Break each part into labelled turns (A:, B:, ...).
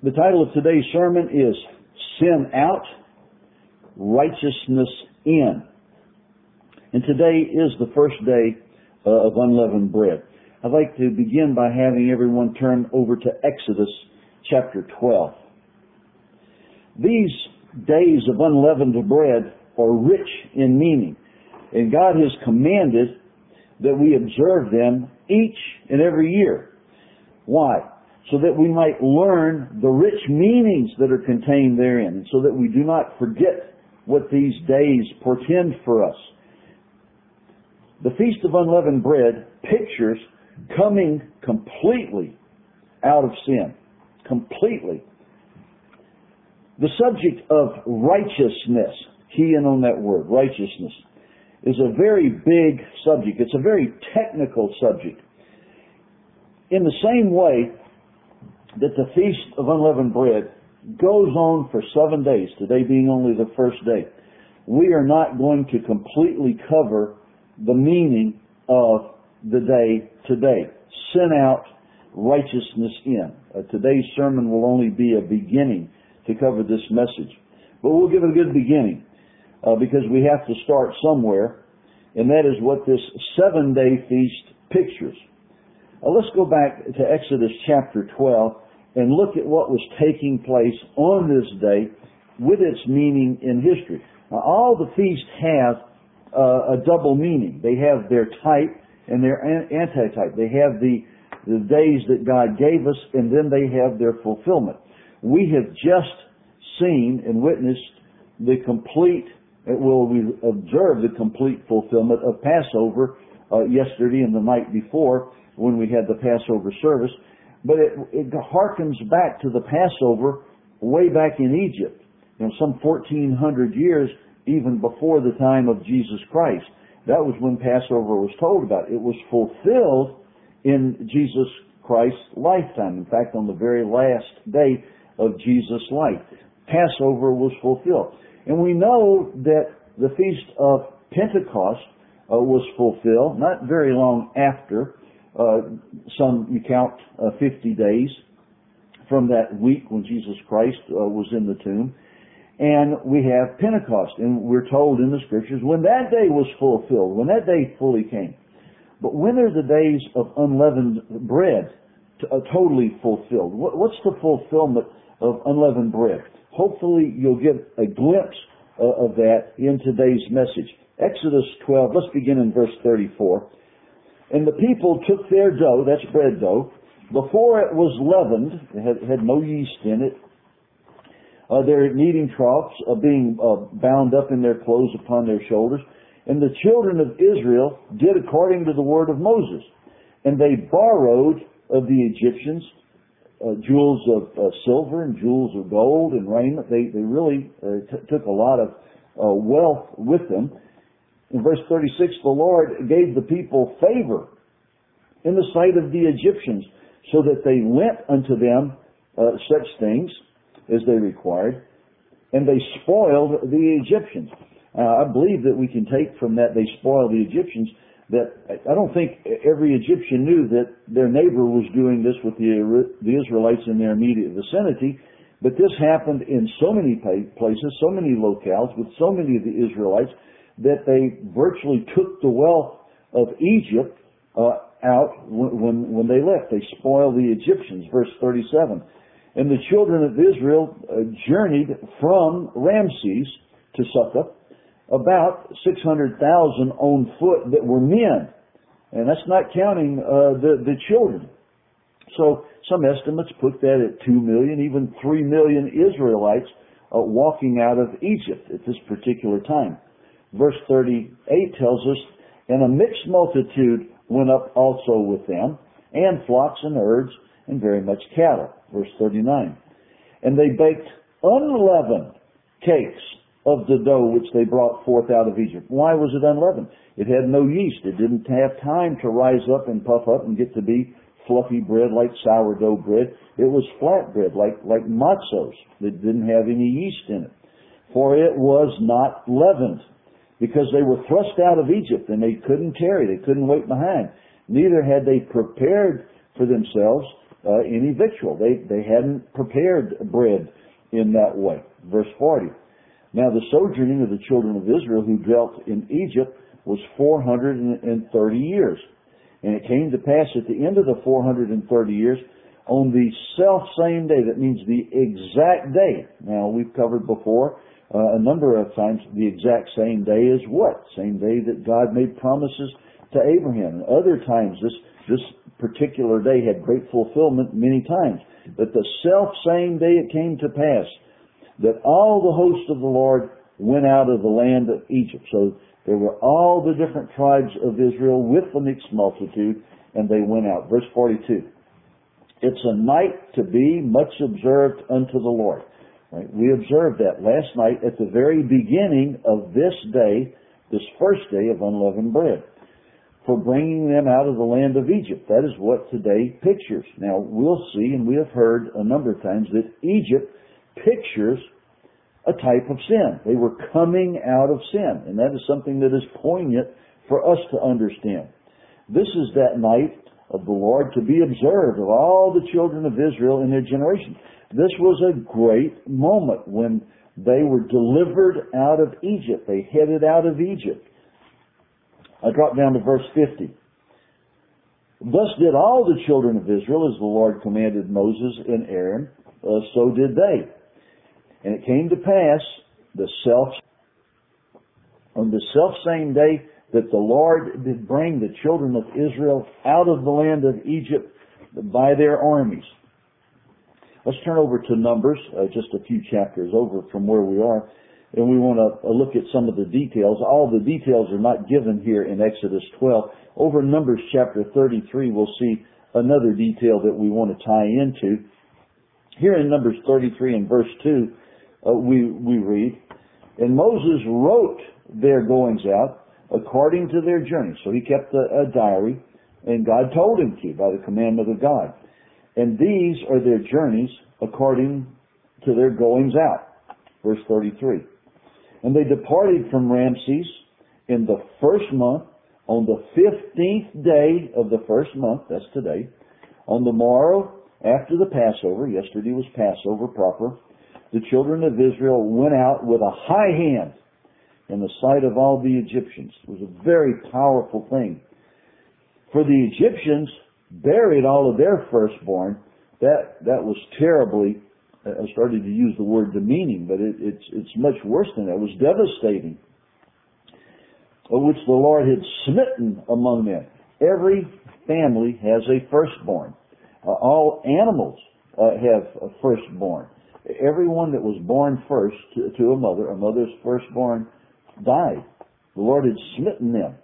A: The title of today's sermon is Sin Out, Righteousness In. And today is the first day of unleavened bread. I'd like to begin by having everyone turn over to Exodus chapter 12. These days of unleavened bread are rich in meaning, and God has commanded that we observe them each and every year. Why? So that we might learn the rich meanings that are contained therein, and so that we do not forget what these days portend for us. The Feast of Unleavened Bread pictures coming completely out of sin. Completely. The subject of righteousness, key in on that word, righteousness, is a very big subject. It's a very technical subject. In the same way that the Feast of Unleavened Bread goes on for 7 days, today being only the first day, we are not going to completely cover the meaning of the day today. Sin out, righteousness in. Today's sermon will only be a beginning to cover this message. But we'll give it a good beginning because we have to start somewhere, and that is what this 7-day feast pictures. Let's go back to Exodus chapter 12 and look at what was taking place on this day with its meaning in history. Now, all the feasts have a double meaning. They have their type and their antitype. They have the days that God gave us, and then they have their fulfillment. We have just seen and witnessed we observed the complete fulfillment of Passover yesterday and the night before when we had the Passover service. But it harkens back to the Passover way back in Egypt, some 1,400 years even before the time of Jesus Christ. That was when Passover was told about. It was fulfilled in Jesus Christ's lifetime. In fact, on the very last day of Jesus' life, Passover was fulfilled. And we know that the Feast of Pentecost was fulfilled not very long after. You count 50 days from that week when Jesus Christ was in the tomb. And we have Pentecost, and we're told in the Scriptures when that day was fulfilled, when that day fully came. But when are the days of unleavened bread totally fulfilled? What's the fulfillment of unleavened bread? Hopefully you'll get a glimpse of that in today's message. Exodus 12, let's begin in verse 34. And the people took their dough, that's bread dough, before it was leavened, it had no yeast in it, their kneading troughs being bound up in their clothes upon their shoulders. And the children of Israel did according to the word of Moses. And they borrowed of the Egyptians jewels of silver and jewels of gold and raiment. They really took a lot of wealth with them. In verse 36, the Lord gave the people favor in the sight of the Egyptians, so that they lent unto them such things as they required, and they spoiled the Egyptians. I believe that we can take from that they spoiled the Egyptians that I don't think every Egyptian knew that their neighbor was doing this with the Israelites in their immediate vicinity, but this happened in so many places, so many locales, with so many of the Israelites, that they virtually took the wealth of Egypt out when they left. They spoiled the Egyptians. Verse 37. And the children of Israel journeyed from Ramses to Succoth, about 600,000 on foot that were men. And that's not counting the children. So some estimates put that at 2 million, even 3 million Israelites walking out of Egypt at this particular time. Verse 38 tells us, and a mixed multitude went up also with them, and flocks and herds, and very much cattle. Verse 39. And they baked unleavened cakes of the dough which they brought forth out of Egypt. Why was it unleavened? It had no yeast. It didn't have time to rise up and puff up and get to be fluffy bread like sourdough bread. It was flat bread like matzos that didn't have any yeast in it. For it was not leavened, because they were thrust out of Egypt and they couldn't tarry. They couldn't wait behind. Neither had they prepared for themselves any victual. They hadn't prepared bread in that way. Verse 40. Now the sojourning of the children of Israel who dwelt in Egypt was 430 years. And it came to pass at the end of the 430 years, on the self-same day, that means the exact day. Now, we've covered before a number of times the exact same day is what? Same day that God made promises to Abraham. And other times, this particular day had great fulfillment many times. But the self-same day it came to pass that all the host of the Lord went out of the land of Egypt. So there were all the different tribes of Israel with the mixed multitude, and they went out. Verse 42. It's a night to be much observed unto the Lord. Right? We observed that last night at the very beginning of this day, this first day of unleavened bread, for bringing them out of the land of Egypt. That is what today pictures. Now, we'll see, and we have heard a number of times, that Egypt pictures a type of sin. They were coming out of sin, and that is something that is poignant for us to understand. This is that night of the Lord to be observed of all the children of Israel in their generation. This was a great moment when they were delivered out of Egypt. They headed out of Egypt. I drop down to verse 50. Thus did all the children of Israel as the Lord commanded Moses and Aaron, so did they. And it came to pass on the self-same day that the Lord did bring the children of Israel out of the land of Egypt by their armies. Let's turn over to Numbers, just a few chapters over from where we are, and we want to look at some of the details. All the details are not given here in Exodus 12. Over in Numbers chapter 33, we'll see another detail that we want to tie into. Here in Numbers 33 and verse 2, we read, and Moses wrote their goings out according to their journey. So he kept a diary, and God told him to by the commandment of God. And these are their journeys according to their goings out. Verse 33. And they departed from Ramses in the first month, on the 15th day of the first month, that's today, on the morrow after the Passover, yesterday was Passover proper, the children of Israel went out with a high hand in the sight of all the Egyptians. It was a very powerful thing. For the Egyptians buried all of their firstborn. That was terribly, I started to use the word demeaning, but it's much worse than that. It was devastating. Which the Lord had smitten among them. Every family has a firstborn. All animals have a firstborn. Everyone that was born first to a mother's firstborn died. The Lord had smitten them.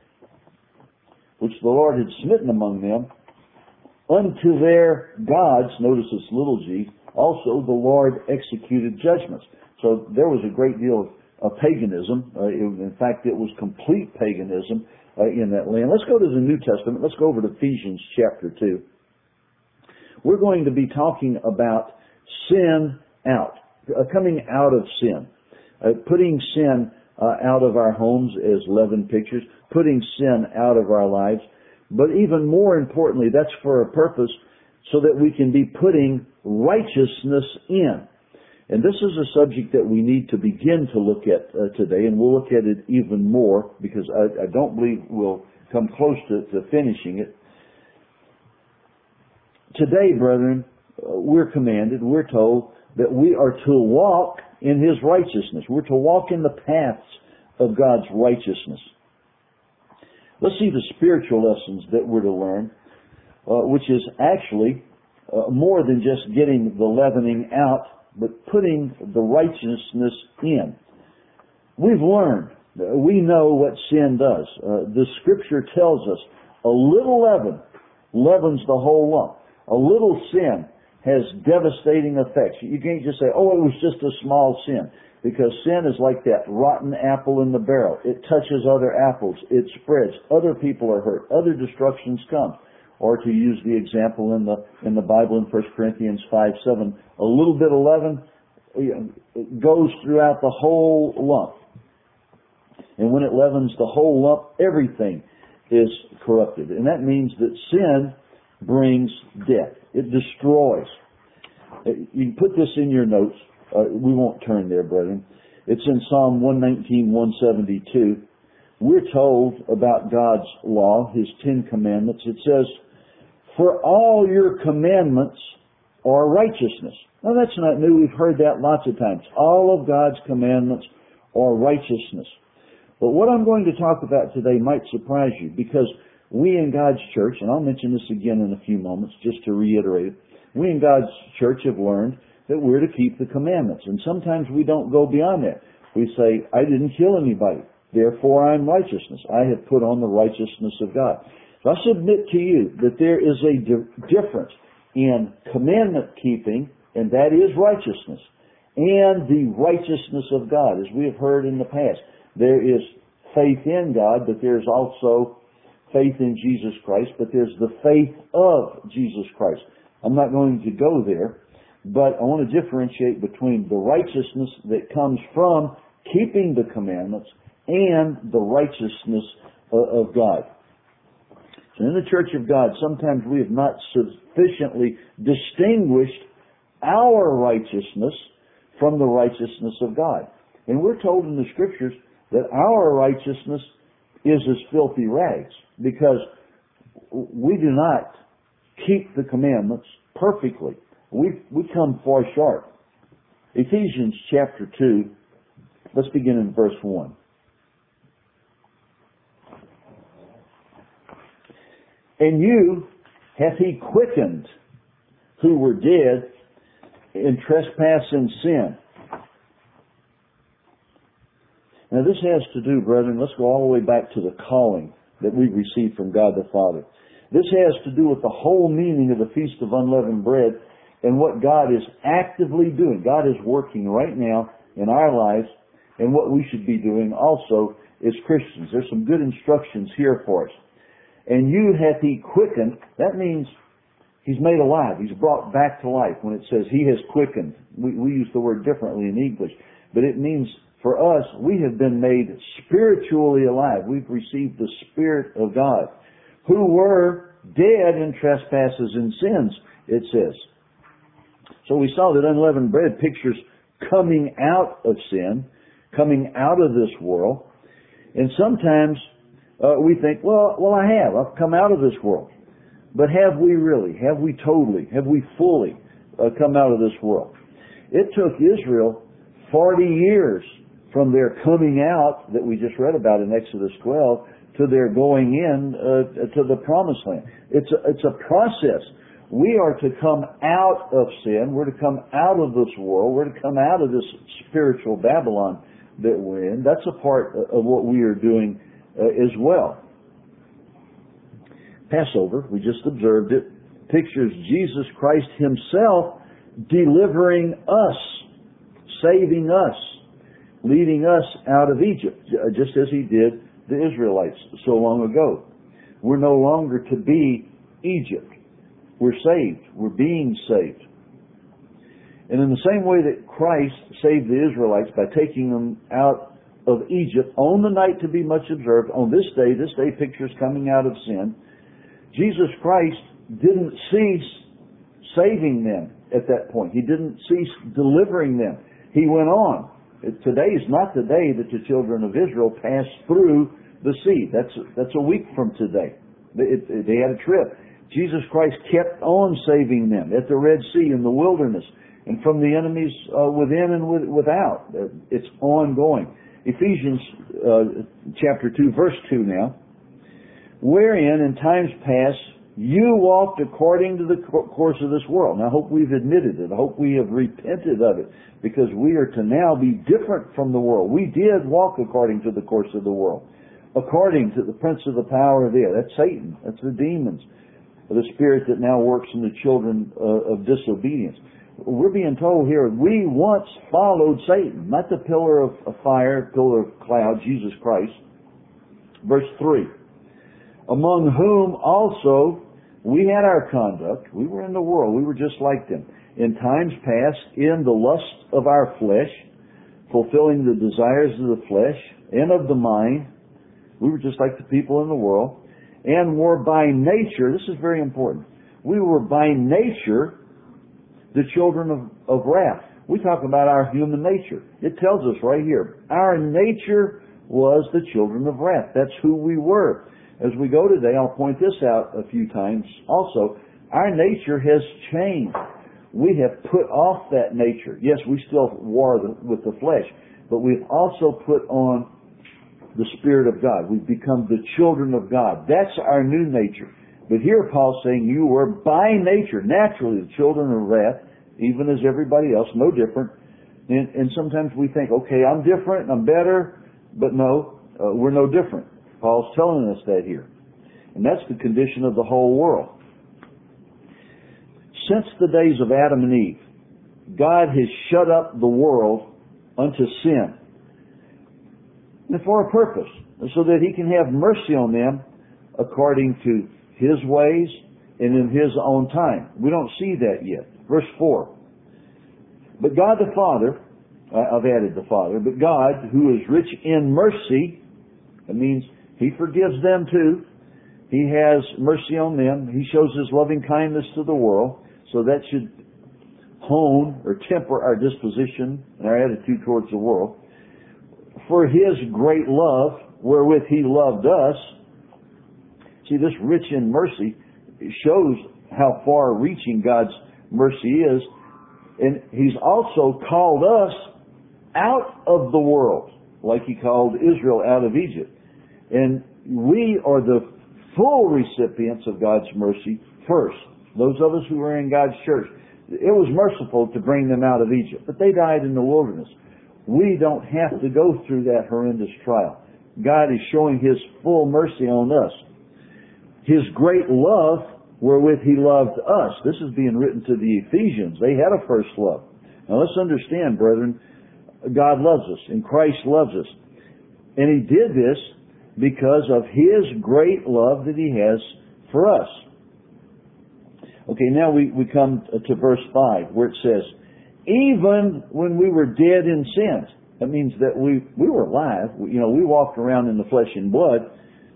A: Which the Lord had smitten among them. Unto their gods, notice this little g, also the Lord executed judgments. So there was a great deal of paganism. In fact, it was complete paganism in that land. Let's go to the New Testament. Let's go over to Ephesians chapter 2. We're going to be talking about sin out, coming out of sin, putting sin out of our homes as leaven pictures, putting sin out of our lives. But even more importantly, that's for a purpose so that we can be putting righteousness in. And this is a subject that we need to begin to look at today, and we'll look at it even more because I don't believe we'll come close to finishing it. Today, brethren, we're commanded, we're told that we are to walk in His righteousness. We're to walk in the paths of God's righteousness. Let's see the spiritual lessons that we're to learn, which is actually more than just getting the leavening out, but putting the righteousness in. We've learned, we know what sin does. The Scripture tells us a little leaven leavens the whole lump. A little sin has devastating effects. You can't just say, oh, it was just a small sin. Because sin is like that rotten apple in the barrel. It touches other apples. It spreads. Other people are hurt. Other destructions come. Or to use the example in the Bible in 1 Corinthians 5:7, a little bit of leaven it goes throughout the whole lump. And when it leavens the whole lump, everything is corrupted. And that means that sin brings death. It destroys. You can put this in your notes. We won't turn there, brethren. It's in Psalm 119, 172. We're told about God's law, His 10 commandments. It says, "For all your commandments are righteousness." Now that's not new. We've heard that lots of times. All of God's commandments are righteousness. But what I'm going to talk about today might surprise you, because we in God's church, and I'll mention this again in a few moments just to reiterate it, we in God's church have learned that we're to keep the commandments. And sometimes we don't go beyond that. We say, "I didn't kill anybody, therefore I'm righteousness. I have put on the righteousness of God." So I submit to you that there is a difference in commandment keeping, and that is righteousness, and the righteousness of God. As we have heard in the past, there is faith in God, but there's also faith in Jesus Christ, but there's the faith of Jesus Christ. I'm not going to go there, but I want to differentiate between the righteousness that comes from keeping the commandments and the righteousness of God. So in the Church of God, sometimes we have not sufficiently distinguished our righteousness from the righteousness of God. And we're told in the Scriptures that our righteousness is as filthy rags, because we do not keep the commandments perfectly. We come far short. Ephesians chapter 2, let's begin in verse 1. "And you hath He quickened, who were dead in trespass and sin." Now this has to do, brethren, let's go all the way back to the calling that we received from God the Father. This has to do with the whole meaning of the Feast of Unleavened Bread and what God is actively doing. God is working right now in our lives, and what we should be doing also as Christians. There's some good instructions here for us. "And you hath He quickened," that means He's made alive. He's brought back to life. When it says He has quickened, we use the word differently in English, but it means for us, we have been made spiritually alive. We've received the Spirit of God. "Who were dead in trespasses and sins," it says. So we saw that unleavened bread pictures coming out of sin, coming out of this world. And sometimes we think, well, I've come out of this world. But have we really? Have we totally? Have we fully come out of this world? It took Israel 40 years from their coming out that we just read about in Exodus 12 to their going in to the Promised Land. It's a process. We are to come out of sin. We're to come out of this world. We're to come out of this spiritual Babylon that we're in. That's a part of what we are doing as well. Passover, we just observed it, pictures Jesus Christ Himself delivering us, saving us, leading us out of Egypt, just as He did the Israelites so long ago. We're no longer to be Egypt. We're saved. We're being saved. And in the same way that Christ saved the Israelites by taking them out of Egypt on the night to be much observed, on this day pictures coming out of sin, Jesus Christ didn't cease saving them at that point. He didn't cease delivering them. He went on. Today is not the day that the children of Israel passed through the sea. That's a week from today. They had a trip. Jesus Christ kept on saving them at the Red Sea, in the wilderness, and from the enemies within and without. It's ongoing. Ephesians chapter 2, verse 2 now. "Wherein in times past you walked according to the course of this world." Now I hope we've admitted it. I hope we have repented of it, because we are to now be different from the world. We did walk according to the course of the world, according to the prince of the power of the air. That's Satan. That's the demons, the spirit that now works in the children of disobedience. We're being told here, we once followed Satan, not the pillar of fire, pillar of cloud, Jesus Christ. Verse 3. "Among whom also we had our conduct." We were in the world. We were just like them. "In times past, in the lust of our flesh, fulfilling the desires of the flesh and of the mind." We were just like the people in the world. "And were by nature," this is very important, We were by nature the children of wrath. We talk about our human nature. It tells us right here, our nature was the children of wrath. That's who we were. As we go today, I'll point this out a few times also. Our nature has changed. We have put off that nature. Yes, we still war with the flesh, but we've also put on the Spirit of God. We've become the children of God. That's our new nature. But here Paul's saying you were by nature, naturally, the children of wrath, even as everybody else, no different. And sometimes we think, okay, I'm different, I'm better, but no, we're no different. Paul's telling us that here. And that's the condition of the whole world. Since the days of Adam and Eve, God has shut up the world unto sin. And for a purpose, so that He can have mercy on them according to His ways and in His own time. We don't see that yet. Verse 4. But God the Father, I've added the Father, but God, who is rich in mercy, that means He forgives them too. He has mercy on them. He shows His loving kindness to the world. So that should hone or temper our disposition and our attitude towards the world. For His great love, wherewith He loved us. See, this rich in mercy shows how far-reaching God's mercy is. And He's also called us out of the world, like He called Israel out of Egypt. And we are the full recipients of God's mercy first. Those of us who are in God's church. It was merciful to bring them out of Egypt, but they died in the wilderness. We don't have to go through that horrendous trial. God is showing His full mercy on us. His great love wherewith He loved us. This is being written to the Ephesians. They had a first love. Now let's understand, brethren, God loves us and Christ loves us. And He did this because of His great love that He has for us. Okay, now we come to verse 5 where it says, even when we were dead in sins. That means that we were alive. We walked around in the flesh and blood.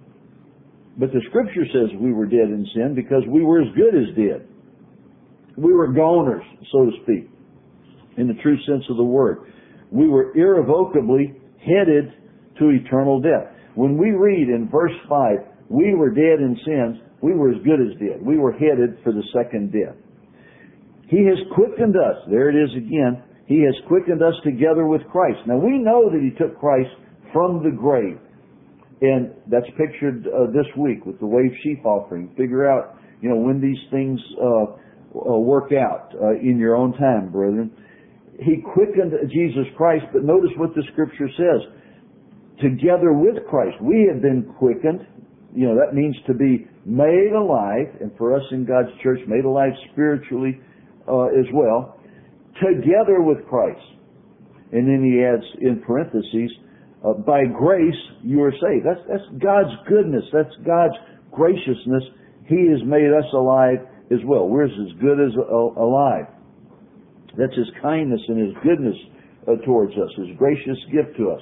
A: But the Scripture says we were dead in sin because we were as good as dead. We were goners, so to speak, in the true sense of the word. We were irrevocably headed to eternal death. When we read in verse 5, we were dead in sins, we were as good as dead. We were headed for the second death. He has quickened us. There it is again. He has quickened us together with Christ. Now we know that He took Christ from the grave. And that's pictured this week with the wave sheaf offering. Figure out, when these things work out in your own time, brethren. He quickened Jesus Christ, but notice what the Scripture says. Together with Christ. We have been quickened. That means to be made alive, and for us in God's church, made alive spiritually as well, together with Christ. And then he adds in parentheses, by grace you are saved. That's God's goodness. That's God's graciousness. He has made us alive as well. We're as good as alive. That's His kindness and His goodness towards us, His gracious gift to us.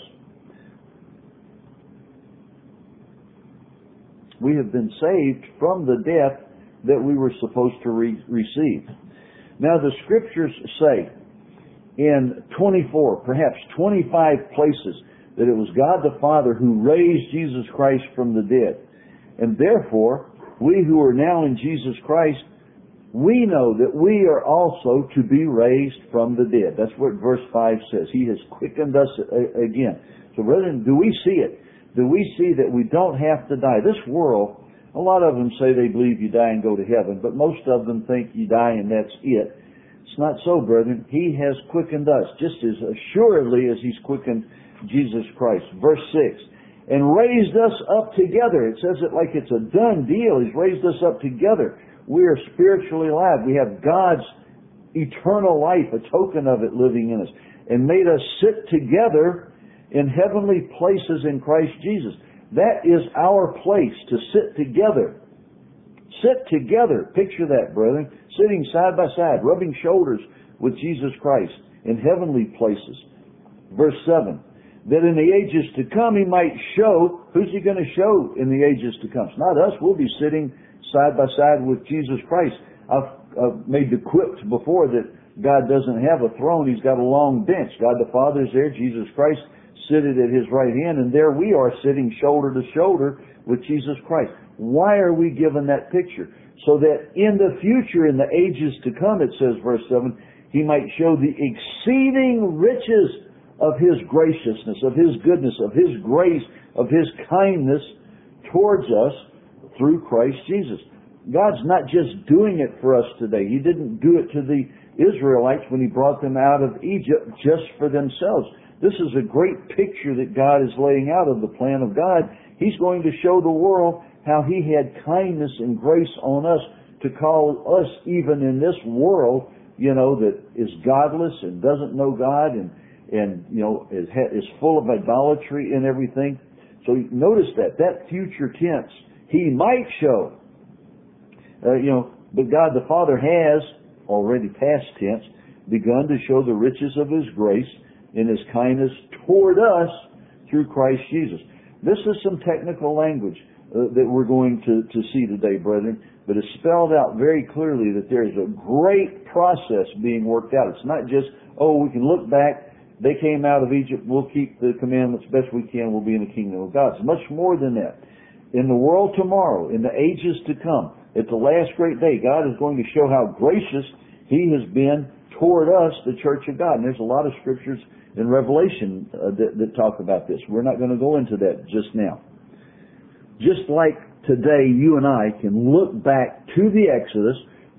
A: We have been saved from the death that we were supposed to receive. Now the Scriptures say in 24, perhaps 25 places, that it was God the Father who raised Jesus Christ from the dead. And therefore, we who are now in Jesus Christ, we know that we are also to be raised from the dead. That's what verse 5 says. He has quickened us again. So brethren, do we see it? Do we see that we don't have to die? This world, a lot of them say they believe you die and go to heaven, but most of them think you die and that's it. It's not so, brethren. He has quickened us just as assuredly as He's quickened Jesus Christ. Verse 6, and raised us up together. It says it like it's a done deal. He's raised us up together. We are spiritually alive. We have God's eternal life, a token of it living in us, and made us sit together in heavenly places in Christ Jesus. That is our place, to sit together. Sit together. Picture that, brethren. Sitting side by side, rubbing shoulders with Jesus Christ in heavenly places. Verse 7, that in the ages to come He might show. Who's He going to show in the ages to come? It's not us. We'll be sitting side by side with Jesus Christ. I've made the quips before that God doesn't have a throne. He's got a long bench. God the Father is there. Jesus Christ seated at His right hand, and there we are sitting shoulder to shoulder with Jesus Christ. Why are we given that picture? So that in the future, in the ages to come, it says, verse 7, He might show the exceeding riches of His graciousness, of His goodness, of His grace, of His kindness towards us through Christ Jesus. God's not just doing it for us today. He didn't do it to the Israelites when He brought them out of Egypt just for themselves. This is a great picture that God is laying out of the plan of God. He's going to show the world how He had kindness and grace on us to call us, even in this world, that is godless and doesn't know God and is full of idolatry and everything. So notice that future tense. He might show, but God the Father has, already past tense, begun to show the riches of His grace in His kindness toward us through Christ Jesus. This is some technical language that we're going to see today, brethren, but it's spelled out very clearly that there's a great process being worked out. It's not just, we can look back, they came out of Egypt, we'll keep the commandments best we can, we'll be in the kingdom of God. It's much more than that. In the world tomorrow, in the ages to come, at the last great day, God is going to show how gracious He has been toward us, the church of God. And there's a lot of scriptures in Revelation that talk about this. We're not going to go into that just now. Just like today, you and I can look back to the Exodus,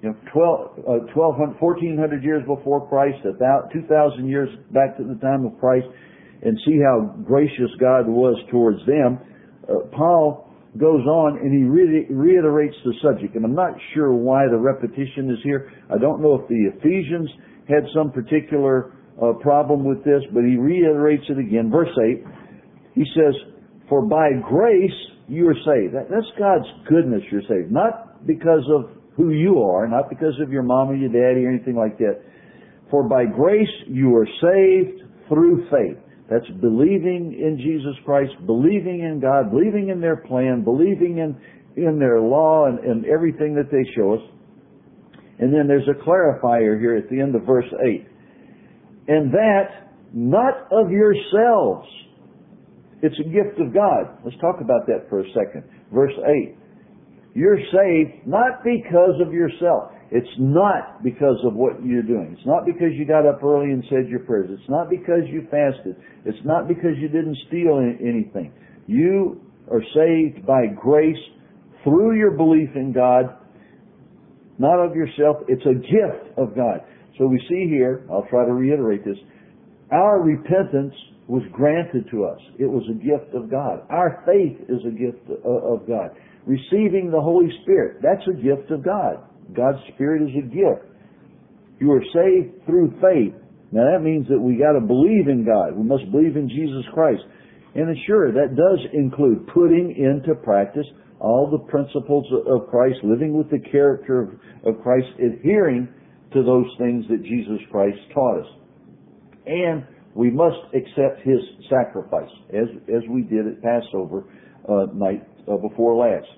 A: 1,400 years before Christ, 2,000 years back to the time of Christ, and see how gracious God was towards them. Paul goes on and he reiterates the subject, and I'm not sure why the repetition is here. I don't know if the Ephesians had some particular problem with this, but he reiterates it again. Verse 8, he says, "For by grace you are saved." That's God's goodness you're saved. Not because of who you are, not because of your mom or your daddy or anything like that. "For by grace you are saved through faith." That's believing in Jesus Christ, believing in God, believing in their plan, believing in their law and everything that they show us. And then there's a clarifier here at the end of verse 8. "And that not of yourselves." It's a gift of God. Let's talk about that for a second. Verse 8. You're saved not because of yourself. It's not because of what you're doing. It's not because you got up early and said your prayers. It's not because you fasted. It's not because you didn't steal anything. You are saved by grace through your belief in God, not of yourself. It's a gift of God. So we see here, I'll try to reiterate this, our repentance was granted to us. It was a gift of God. Our faith is a gift of God. Receiving the Holy Spirit, that's a gift of God. God's Spirit is a gift. You are saved through faith. Now that means that we got to believe in God. We must believe in Jesus Christ. And sure, that does include putting into practice all the principles of Christ, living with the character of Christ, adhering to those things that Jesus Christ taught us. And we must accept His sacrifice, as we did at Passover night before last.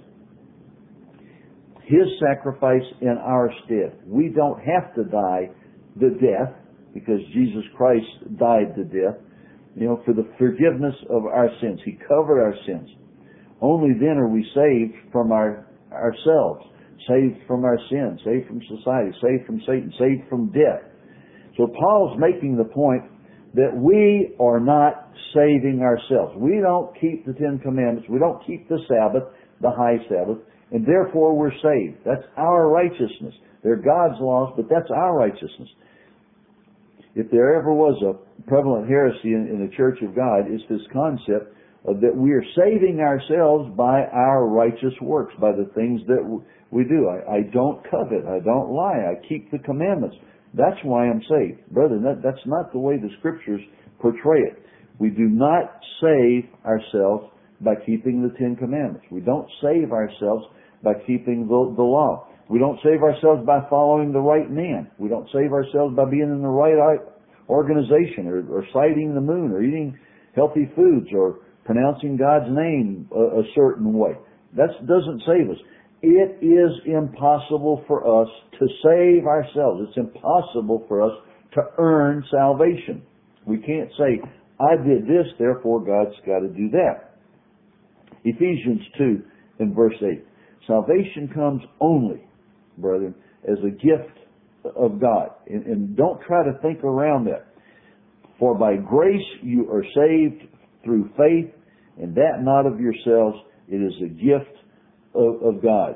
A: His sacrifice in our stead. We don't have to die the death, because Jesus Christ died the death, for the forgiveness of our sins. He covered our sins. Only then are we saved from ourselves, saved from our sins, saved from society, saved from Satan, saved from death. So Paul's making the point that we are not saving ourselves. We don't keep the Ten Commandments. We don't keep the Sabbath, the high Sabbath, and therefore we're saved. That's our righteousness. They're God's laws, but that's our righteousness. If there ever was a prevalent heresy in the Church of God, it's this concept of that we are saving ourselves by our righteous works, by the things that we do. I don't covet. I don't lie. I keep the commandments. That's why I'm saved. Brother, that's not the way the Scriptures portray it. We do not save ourselves by keeping the Ten Commandments. We don't save ourselves by keeping the law. We don't save ourselves by following the right man. We don't save ourselves by being in the right organization or sighting the moon or eating healthy foods or pronouncing God's name a certain way. That doesn't save us. It is impossible for us to save ourselves. It's impossible for us to earn salvation. We can't say, I did this, therefore God's got to do that. Ephesians 2 and verse 8. Salvation comes only, brethren, as a gift of God. And don't try to think around that. For by grace you are saved through faith, and that not of yourselves. It is a gift of God.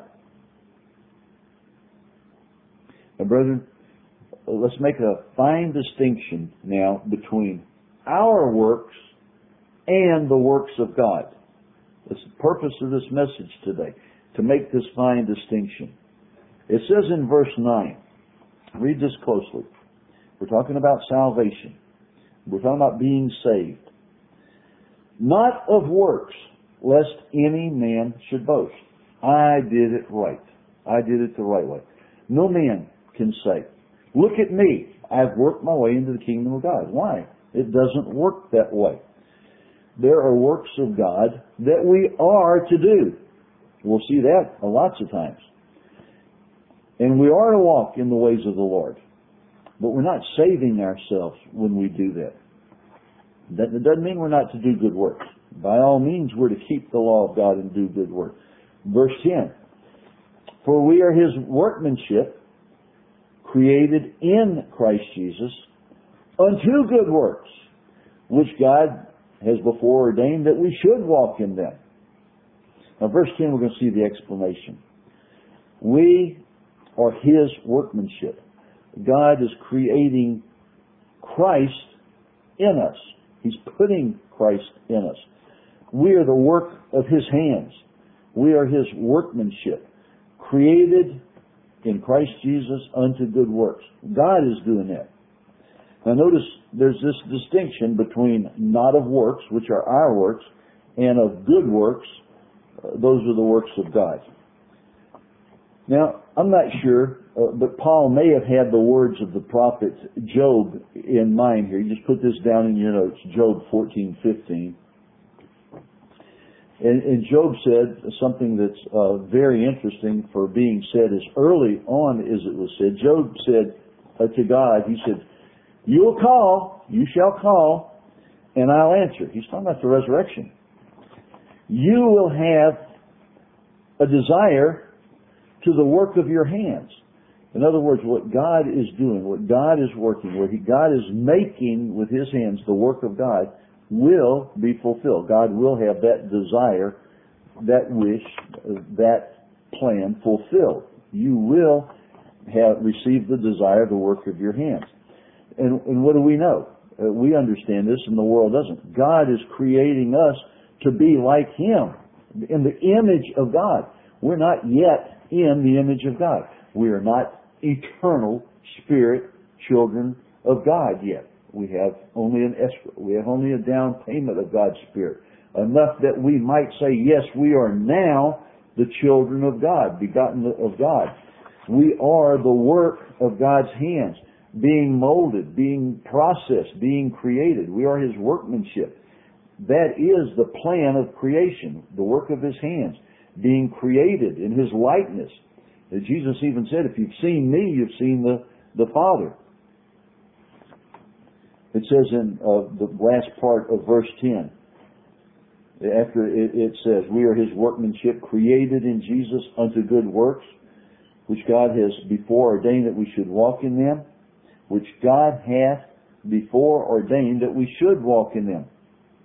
A: Now, brethren, let's make a fine distinction now between our works and the works of God. That's the purpose of this message today, to make this fine distinction. It says in verse 9, read this closely. We're talking about salvation. We're talking about being saved. Not of works, lest any man should boast. I did it right. I did it the right way. No man can say, look at me. I've worked my way into the kingdom of God. Why? It doesn't work that way. There are works of God that we are to do. We'll see that lots of times. And we are to walk in the ways of the Lord. But we're not saving ourselves when we do that. That doesn't mean we're not to do good works. By all means, we're to keep the law of God and do good work. Verse 10. For we are His workmanship, created in Christ Jesus, unto good works, which God has before ordained that we should walk in them. Now, verse 10, we're going to see the explanation. We are His workmanship. God is creating Christ in us. He's putting Christ in us. We are the work of His hands. We are His workmanship, created in Christ Jesus unto good works. God is doing that. Now notice there's this distinction between not of works, which are our works, and of good works. Those are the works of God. Now, I'm not sure, but Paul may have had the words of the prophet Job in mind here. You just put this down in your notes, Job 14:15. And Job said something that's very interesting for being said as early on as it was said. Job said to God, he said, you'll call, you shall call, and I'll answer. He's talking about the resurrection. You will have a desire to the work of your hands. In other words, what God is doing, what God is working, what God is making with His hands, the work of God, will be fulfilled. God will have that desire, that wish, that plan fulfilled. You will have received the desire, the work of your hands. And what do we know? We understand this and the world doesn't. God is creating us to be like Him, in the image of God. We're not yet in the image of God. We are not eternal spirit children of God yet. We have only an escrow. We have only a down payment of God's Spirit. Enough that we might say, yes, we are now the children of God, begotten of God. We are the work of God's hands, being molded, being processed, being created. We are His workmanship. That is the plan of creation, the work of His hands, being created in His likeness. Jesus even said, if you've seen me, you've seen the Father. It says in the last part of verse 10, after it says, we are His workmanship, created in Jesus unto good works, which God has before ordained that we should walk in them, which God hath before ordained that we should walk in them.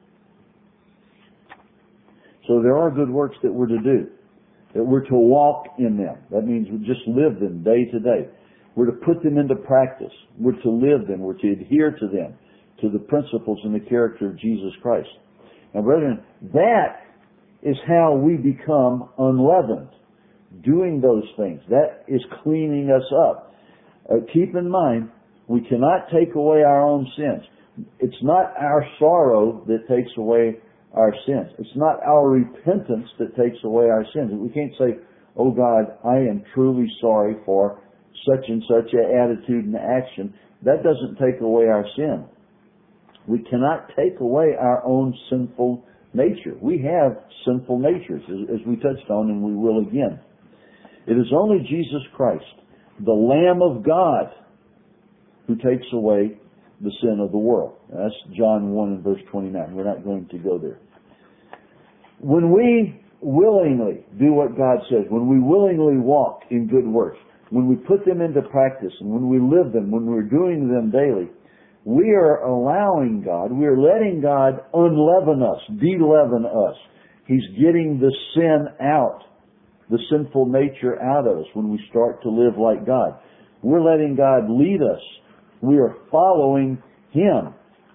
A: So there are good works that we're to do, that we're to walk in them. That means we just live them day to day. We're to put them into practice. We're to live them. We're to adhere to them, to the principles and the character of Jesus Christ. Now, brethren, that is how we become unleavened, doing those things. That is cleaning us up. Keep in mind, we cannot take away our own sins. It's not our sorrow that takes away our sins. It's not our repentance that takes away our sins. We can't say, oh God, I am truly sorry for such and such an attitude and action. That doesn't take away our sin. We cannot take away our own sinful nature. We have sinful natures, as we touched on, and we will again. It is only Jesus Christ, the Lamb of God, who takes away the sin of the world. That's John 1 and verse 29. We're not going to go there. When we willingly do what God says, when we willingly walk in good works, when we put them into practice, and when we live them, when we're doing them daily, we are allowing God, we are letting God unleaven us, de-leaven us. He's getting the sin out, the sinful nature out of us when we start to live like God. We're letting God lead us. We are following Him.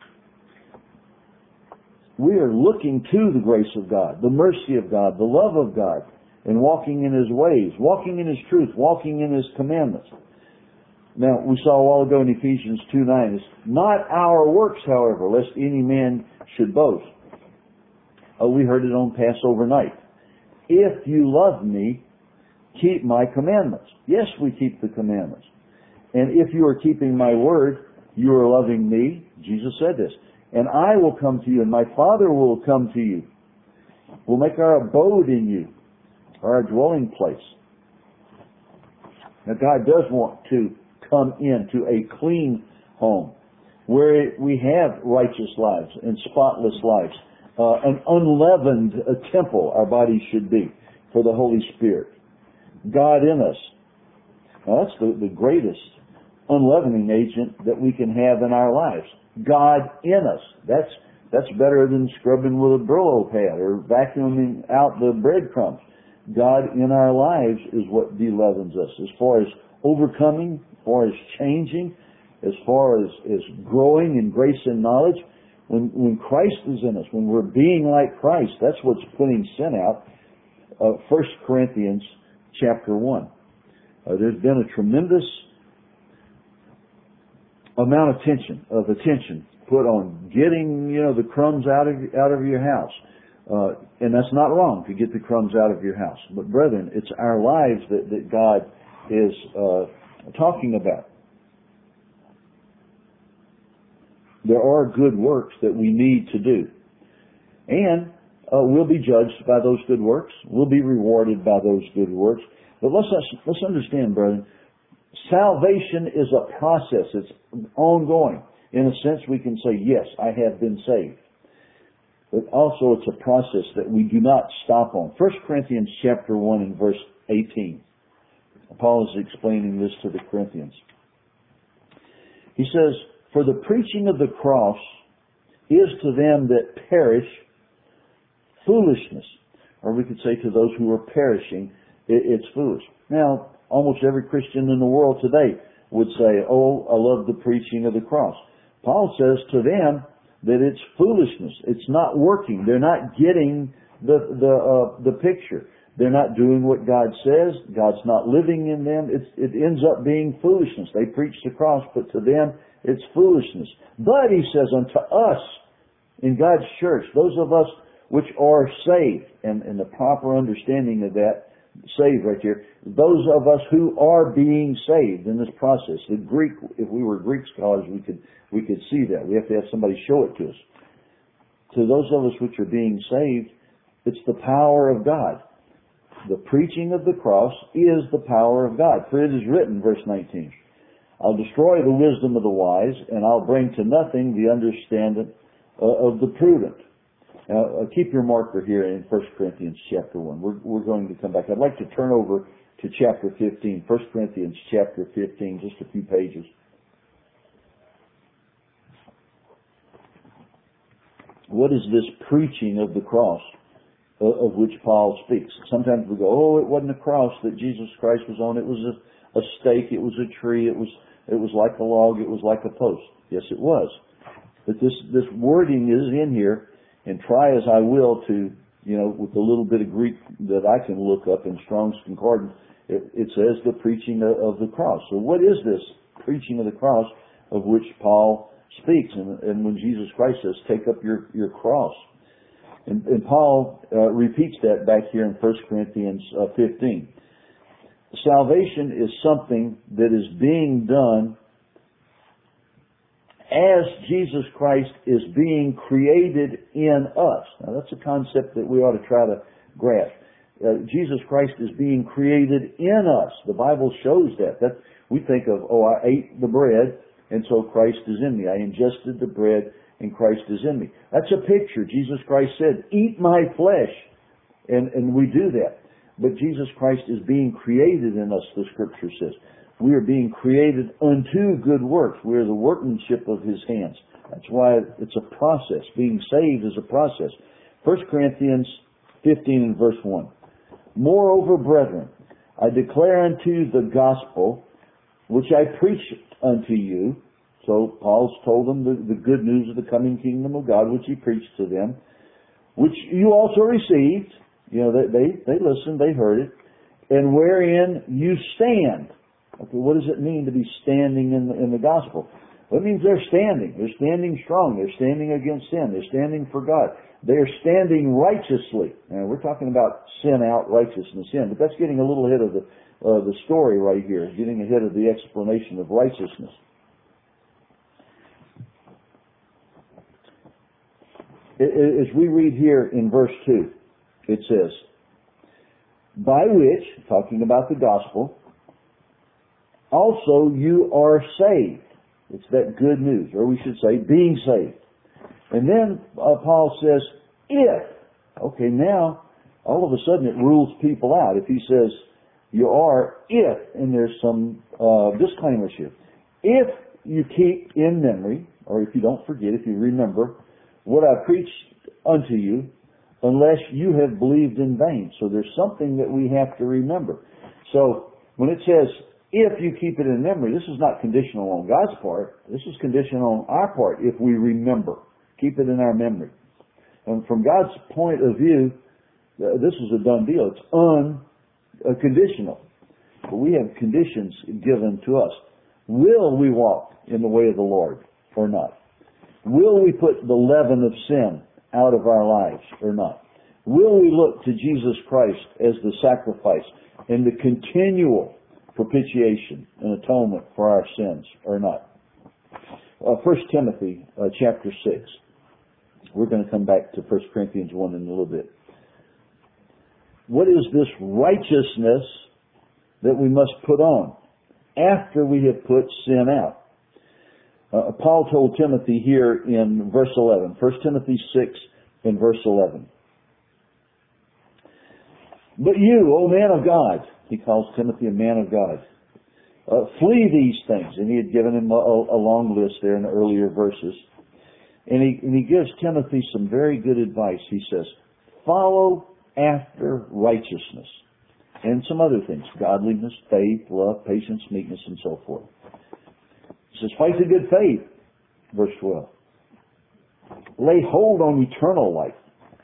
A: We are looking to the grace of God, the mercy of God, the love of God, and walking in His ways, walking in His truth, walking in His commandments. Now, we saw a while ago in Ephesians 2:9, it's not our works, however, lest any man should boast. We heard it on Passover night. If you love me, keep my commandments. Yes, we keep the commandments. And if you are keeping my word, you are loving me. Jesus said this. And I will come to you, and my Father will come to you. We'll make our abode in you, or our dwelling place. Now, God does want to come into a clean home where we have righteous lives and spotless lives. An unleavened temple our bodies should be for the Holy Spirit. God in us. Now, that's the greatest unleavening agent that we can have in our lives. God in us. That's better than scrubbing with a Brillo pad or vacuuming out the breadcrumbs. God in our lives is what de-leavens us. As far as overcoming, as far as changing, as far as growing in grace and knowledge, when Christ is in us, when we're being like Christ, that's what's putting sin out. 1 Corinthians chapter 1. There's been a tremendous amount of attention put on getting, the crumbs out of your house. And that's not wrong to get the crumbs out of your house. But brethren, it's our lives that God is talking about. There are good works that we need to do. And we'll be judged by those good works. We'll be rewarded by those good works. But let's understand, brethren, salvation is a process. It's ongoing. In a sense, we can say, yes, I have been saved. But also it's a process that we do not stop on. 1 Corinthians chapter 1 and verse 18. Paul is explaining this to the Corinthians. He says, for the preaching of the cross is to them that perish foolishness. Or we could say to those who are perishing, it's foolish. Now, almost every Christian in the world today would say, oh, I love the preaching of the cross. Paul says to them that it's foolishness. It's not working. They're not getting the picture. They're not doing what God says. God's not living in them. It ends up being foolishness. They preach the cross, but to them it's foolishness. But he says unto us in God's church, those of us which are saved, and the proper understanding of that, saved right here, those of us who are being saved in this process. The Greek, if we were Greek scholars, we could see that. We have to have somebody show it to us. To those of us which are being saved, it's the power of God. The preaching of the cross is the power of God. For it is written, verse 19, I'll destroy the wisdom of the wise, and I'll bring to nothing the understanding of the prudent. Now, keep your marker here in 1 Corinthians chapter 1. We're going to come back. I'd like to turn over to chapter 15. 1 Corinthians chapter 15, just a few pages. What is this preaching of the cross of which Paul speaks? Sometimes we go, oh, it wasn't a cross that Jesus Christ was on. It was a stake. It was a tree. It was like a log. It was like a post. Yes, it was. But this wording is in here. And try as I will to, with the little bit of Greek that I can look up in Strong's Concordance, it says the preaching of the cross. So what is this preaching of the cross of which Paul speaks? And when Jesus Christ says, take up your cross. And Paul repeats that back here in 1 Corinthians 15. Salvation is something that is being done as Jesus Christ is being created in us. Now that's a concept that we ought to try to grasp. Jesus Christ is being created in us. The Bible shows that. We think of, I ate the bread, and so Christ is in me. I ingested the bread, and Christ is in me. That's a picture. Jesus Christ said, eat my flesh. And we do that. But Jesus Christ is being created in us, the Scripture says. We are being created unto good works. We are the workmanship of His hands. That's why it's a process. Being saved is a process. 1 Corinthians 15 and verse 1. Moreover, brethren, I declare unto you the gospel which I preached unto you. So Paul's told them the good news of the coming kingdom of God, which he preached to them, which you also received. You know, they listened, they heard it, and wherein you stand. Okay, what does it mean to be standing in the gospel? Well, it means they're standing. They're standing strong. They're standing against sin. They're standing for God. They're standing righteously. Now, we're talking about sin out, righteousness in, but that's getting a little ahead of the story right here, getting ahead of the explanation of righteousness. As we read here in verse 2, it says, by which, talking about the gospel, also you are saved. It's that good news, or we should say, being saved. And then Paul says, if. Okay, now, all of a sudden it rules people out. If he says, you are, if, and there's some disclaimers here. If you keep in memory, or if you don't forget, if you remember, what I preached unto you, unless you have believed in vain. So there's something that we have to remember. So when it says, if you keep it in memory, this is not conditional on God's part. This is conditional on our part if we remember. Keep it in our memory. And from God's point of view, this is a done deal. It's unconditional. But we have conditions given to us. Will we walk in the way of the Lord or not? Will we put the leaven of sin out of our lives or not? Will we look to Jesus Christ as the sacrifice and the continual propitiation and atonement for our sins or not? 1 Timothy chapter 6. We're going to come back to 1 Corinthians 1 in a little bit. What is this righteousness that we must put on after we have put sin out? Paul told Timothy here in verse 11, 1 Timothy 6 and verse 11. But you, O man of God, he calls Timothy a man of God, flee these things. And he had given him a long list there in the earlier verses. And he gives Timothy some very good advice. He says, follow after righteousness. And some other things, godliness, faith, love, patience, meekness, and so forth. He says, fight the good faith, verse 12. Lay hold on eternal life.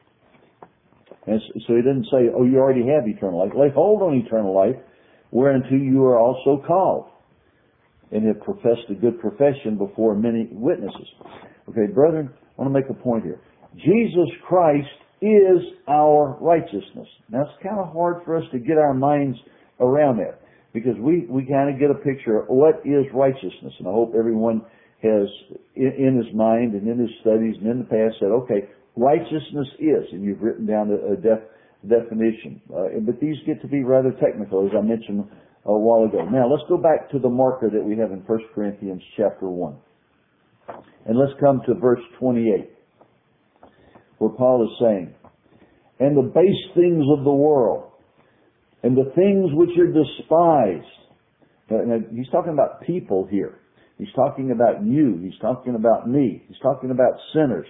A: And so he didn't say, oh, you already have eternal life. Lay hold on eternal life, whereunto you are also called, and have professed a good profession before many witnesses. Okay, brethren, I want to make a point here. Jesus Christ is our righteousness. Now, it's kind of hard for us to get our minds around that, because we kind of get a picture of what is righteousness. And I hope everyone has in his mind and in his studies and in the past said, okay, righteousness is, and you've written down a definition. But these get to be rather technical, as I mentioned a while ago. Now, let's go back to the marker that we have in 1 Corinthians chapter 1. And let's come to verse 28, where Paul is saying, and the base things of the world, and the things which are despised. Now, he's talking about people here. He's talking about you. He's talking about me. He's talking about sinners.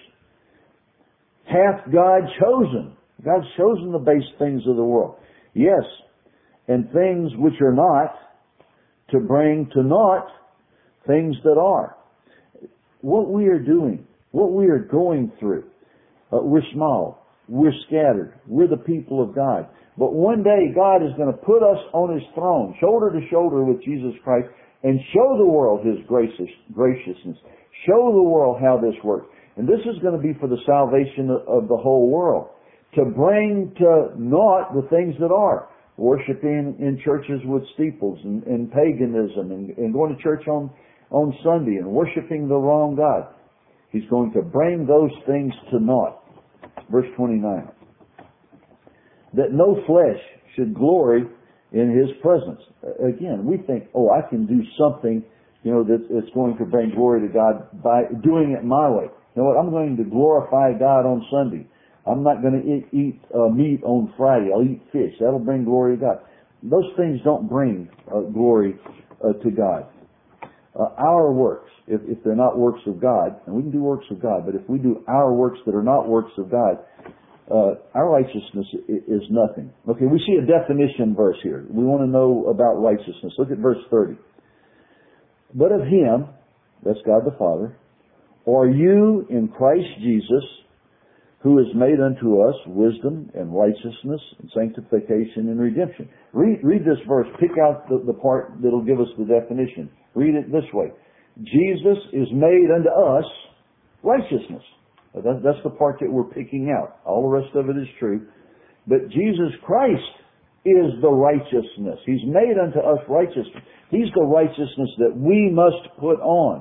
A: Hath God chosen? God's chosen the base things of the world. Yes, and things which are not, to bring to naught things that are. What we are doing, what we are going through, we're small, we're scattered, we're the people of God. But one day God is going to put us on His throne, shoulder to shoulder with Jesus Christ, and show the world His graciousness. Show the world how this works. And this is going to be for the salvation of the whole world. To bring to naught the things that are. Worshipping in churches with steeples and paganism and going to church on Sunday and worshipping the wrong God. He's going to bring those things to naught. Verse 29. that no flesh should glory in His presence. Again, we think, oh, I can do something, that's going to bring glory to God by doing it my way. You know what? I'm going to glorify God on Sunday. I'm not going to eat meat on Friday. I'll eat fish. That'll bring glory to God. Those things don't bring glory to God. Our works, if they're not works of God, and we can do works of God, but if we do our works that are not works of God, our righteousness is nothing. Okay, we see a definition verse here. We want to know about righteousness. Look at verse 30. But of Him, that's God the Father, are you in Christ Jesus, who is made unto us wisdom and righteousness and sanctification and redemption. Read this verse. Pick out the part that'll give us the definition. Read it this way. Jesus is made unto us righteousness. That's the part that we're picking out. All the rest of it is true. But Jesus Christ is the righteousness. He's made unto us righteousness. He's the righteousness that we must put on.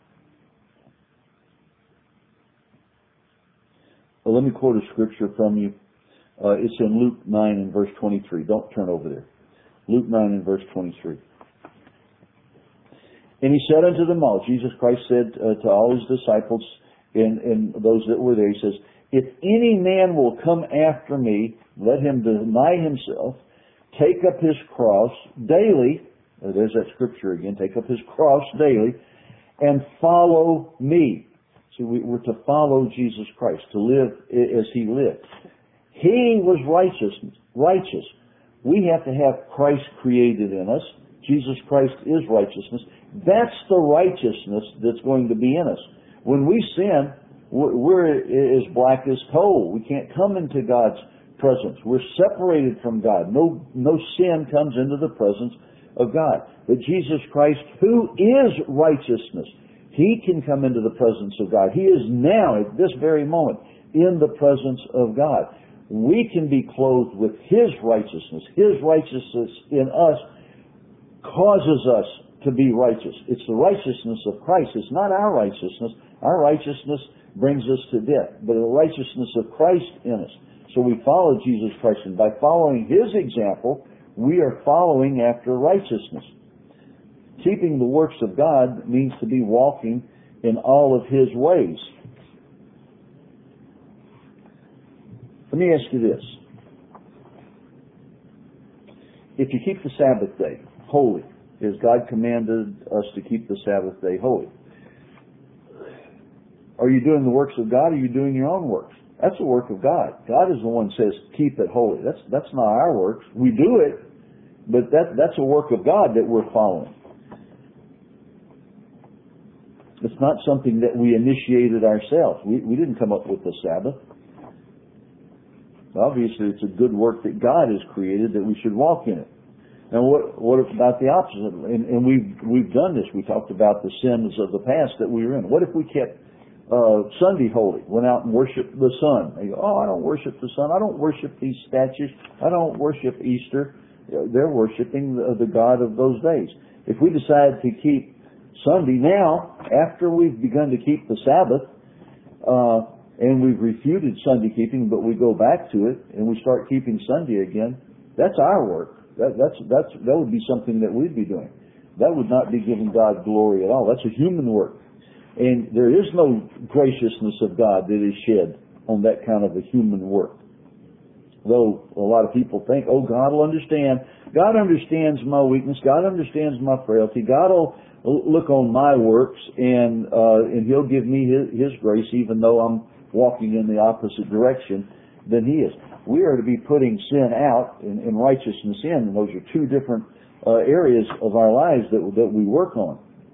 A: Well, let me quote a scripture from you. It's in Luke 9 and verse 23. Don't turn over there. Luke 9 and verse 23. And He said unto them all, Jesus Christ said to all His disciples and those that were there, He says, if any man will come after me, let him deny himself, take up his cross daily, there's that scripture again, take up his cross daily, and follow me. See, we're to follow Jesus Christ, to live as He lived. He was righteous. We have to have Christ created in us. Jesus Christ is righteousness. That's the righteousness that's going to be in us. When we sin, we're as black as coal. We can't come into God's presence. We're separated from God. No sin comes into the presence of God. But Jesus Christ, who is righteousness, He can come into the presence of God. He is now, at this very moment, in the presence of God. We can be clothed with His righteousness. His righteousness in us causes us to be righteous. It's the righteousness of Christ. It's not our righteousness. Our righteousness brings us to death, but the righteousness of Christ in us. So we follow Jesus Christ, and by following His example, we are following after righteousness. Keeping the works of God means to be walking in all of His ways. Let me ask you this. If you keep the Sabbath day holy, as God commanded us to keep the Sabbath day holy, are you doing the works of God, or are you doing your own works? That's the work of God. God is the one who says, keep it holy. That's not our works. We do it, but that's a work of God that we're following. It's not something that we initiated ourselves. We didn't come up with the Sabbath. Obviously, it's a good work that God has created, that we should walk in it. Now, what about the opposite? And we've done this. We talked about the sins of the past that we were in. What if we kept Sunday holy, went out and worshiped the sun? They go, oh, I don't worship the sun. I don't worship these statues. I don't worship Easter. They're worshiping the God of those days. If we decide to keep Sunday now, after we've begun to keep the Sabbath, and we've refuted Sunday keeping, but we go back to it and we start keeping Sunday again, that's our work. That would be something that we'd be doing. That would not be giving God glory at all. That's a human work. And there is no graciousness of God that is shed on that kind of a human work. Though a lot of people think, oh, God will understand. God understands my weakness. God understands my frailty. God will look on my works and He'll give me His grace, even though I'm walking in the opposite direction than He is. We are to be putting sin out and righteousness in, and those are two different areas of our lives that we work on.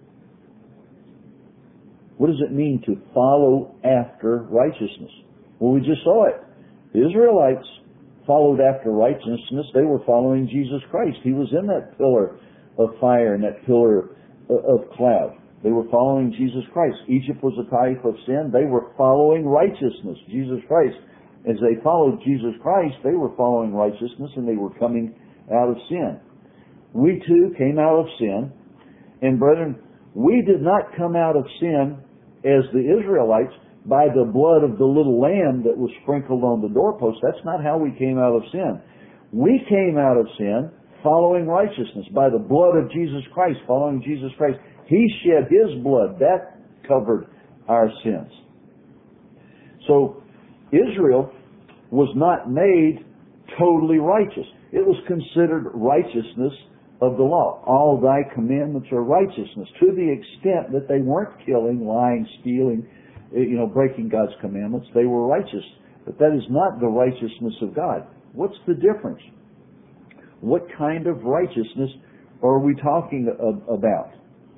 A: What does it mean to follow after righteousness? Well, we just saw it. The Israelites followed after righteousness. They were following Jesus Christ. He was in that pillar of fire and that pillar of cloud. They were following Jesus Christ. Egypt was a type of sin. They were following righteousness, Jesus Christ. As they followed Jesus Christ, they were following righteousness, and they were coming out of sin. We too came out of sin. And brethren, we did not come out of sin as the Israelites. by the blood of the little lamb that was sprinkled on the doorpost. That's not how we came out of sin. We came out of sin following righteousness, by the blood of Jesus Christ, following Jesus Christ. He shed His blood. That covered our sins. So Israel was not made totally righteous. It was considered righteousness of the law. All thy commandments are righteousness, to the extent that they weren't killing, lying, stealing, breaking God's commandments. They were righteous. But that is not the righteousness of God. What's the difference? What kind of righteousness are we talking about?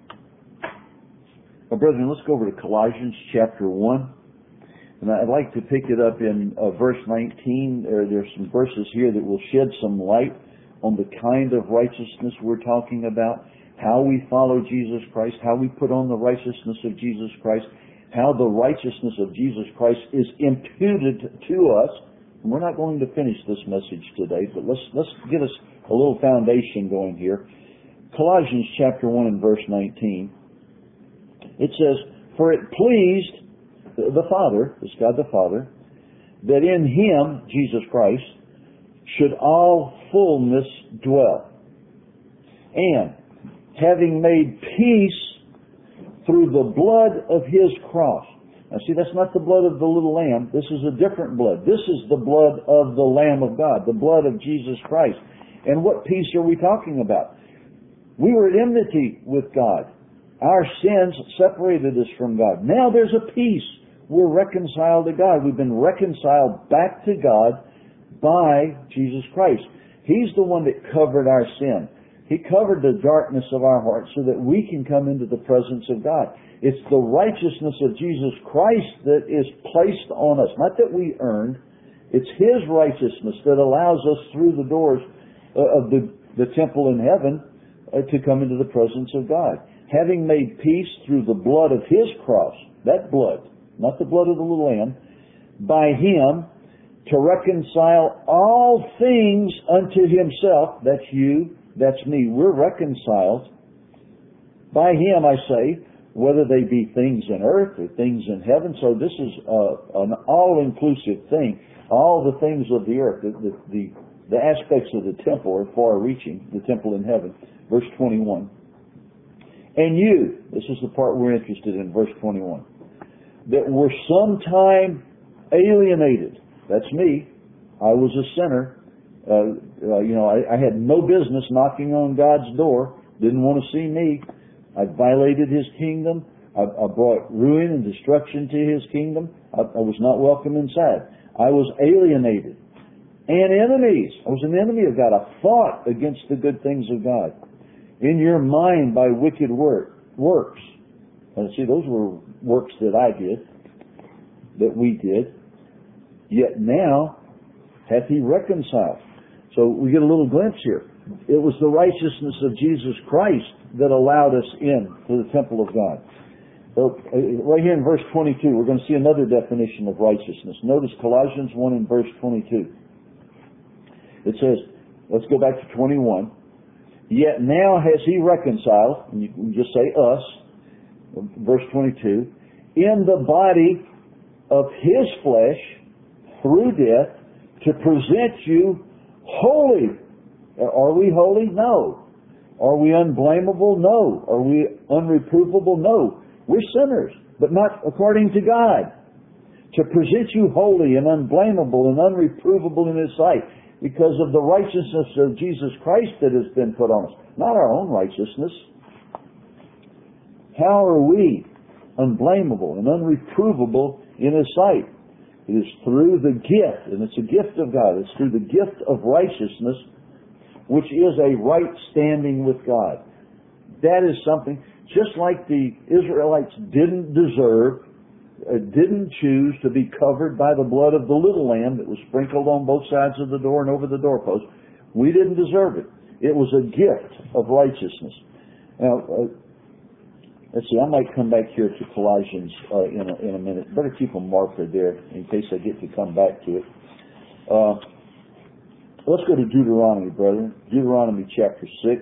A: Well, brethren, let's go over to Colossians chapter 1. And I'd like to pick it up in verse 19. There's some verses here that will shed some light on the kind of righteousness we're talking about, how we follow Jesus Christ, how we put on the righteousness of Jesus Christ, how the righteousness of Jesus Christ is imputed to us. And we're not going to finish this message today, but let's get us a little foundation going here. Colossians chapter 1 and verse 19. It says, "For it pleased the Father," it's God the Father, "that in Him," Jesus Christ, "should all fullness dwell. And having made peace through the blood of His cross." Now see, that's not the blood of the little lamb. This is a different blood. This is the blood of the Lamb of God, the blood of Jesus Christ. And what peace are we talking about? We were at enmity with God. Our sins separated us from God. Now there's a peace. We're reconciled to God. We've been reconciled back to God by Jesus Christ. He's the one that covered our sin. He covered the darkness of our hearts so that we can come into the presence of God. It's the righteousness of Jesus Christ that is placed on us, not that we earned. It's His righteousness that allows us through the doors of the temple in heaven to come into the presence of God. Having made peace through the blood of His cross, that blood, not the blood of the little lamb, by Him to reconcile all things unto Himself. That's you, that's me. We're reconciled by Him, I say, whether they be things in earth or things in heaven. So this is an all-inclusive thing. All the things of the earth, the aspects of the temple are far-reaching, the temple in heaven. Verse 21. "And you," this is the part we're interested in, verse 21, "that were sometime alienated." That's me. I was a sinner. I had no business knocking on God's door. Didn't want to see me. I violated His kingdom. I brought ruin and destruction to His kingdom. I was not welcome inside. I was alienated. And enemies. I was an enemy of God. I fought against the good things of God. In your mind by wicked works. And see, those were works that I did, that we did. Yet now hath He reconciled. So we get a little glimpse here. It was the righteousness of Jesus Christ that allowed us in to the temple of God. So, right here in verse 22, we're going to see another definition of righteousness. Notice Colossians 1 and verse 22. It says, let's go back to 21. "Yet now has He reconciled," and you can just say us, verse 22, "in the body of His flesh through death to present you holy." Are we holy? No. Are we unblameable? No. Are we unreprovable? No. We're sinners, but not according to God. To present you holy and unblameable and unreprovable in His sight, because of the righteousness of Jesus Christ that has been put on us, not our own righteousness. How are we unblameable and unreprovable in His sight? It is through the gift, and it's a gift of God. It's through the gift of righteousness, which is a right standing with God. That is something, just like the Israelites didn't deserve, didn't choose to be covered by the blood of the little lamb that was sprinkled on both sides of the door and over the doorpost. We didn't deserve it. It was a gift of righteousness. Now, let's see, I might come back here to Colossians in a minute. Better keep a marker there in case I get to come back to it. Let's go to Deuteronomy, brethren. Deuteronomy chapter 6.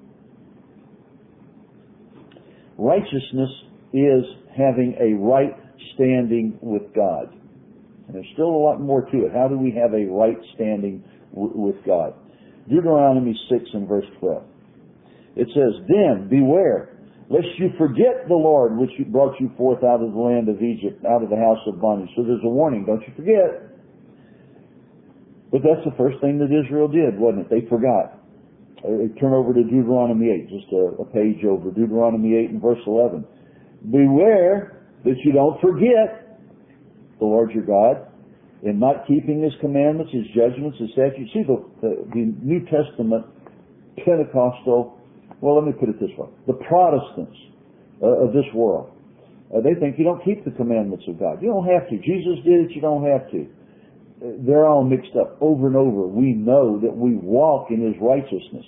A: Righteousness is having a right standing with God. And there's still a lot more to it. How do we have a right standing with God? Deuteronomy 6 and verse 12. It says, "Then beware, lest you forget the Lord, which brought you forth out of the land of Egypt, out of the house of bondage." So there's a warning, don't you forget. But that's the first thing that Israel did, wasn't it? They forgot. Turn over to Deuteronomy 8, just a page over. Deuteronomy 8 and verse 11. "Beware that you don't forget the Lord your God in not keeping His commandments, His judgments, His statutes." See, the New Testament Pentecostal, well, let me put it this way. The Protestants of this world, they think you don't keep the commandments of God. You don't have to. Jesus did it, you don't have to. They're all mixed up over and over. We know that we walk in His righteousness.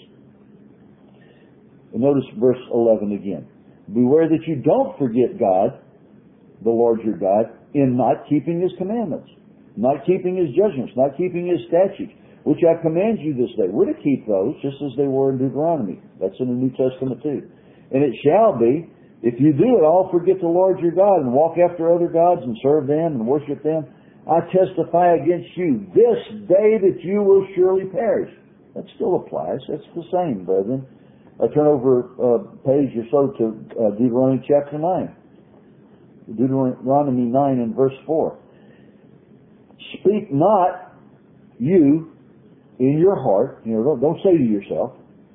A: And notice verse 11 again. "Beware that you don't forget God, the Lord your God, in not keeping His commandments, not keeping His judgments, not keeping His statutes, which I command you this day." We're to keep those just as they were in Deuteronomy. That's in the New Testament too. "And it shall be, if you do it all, forget the Lord your God and walk after other gods and serve them and worship them, I testify against you this day that you will surely perish." That still applies. That's the same, brethren. Turn over a page or so to Deuteronomy chapter 9. Deuteronomy 9 and verse 4. "Speak not you in your heart," don't say to yourself,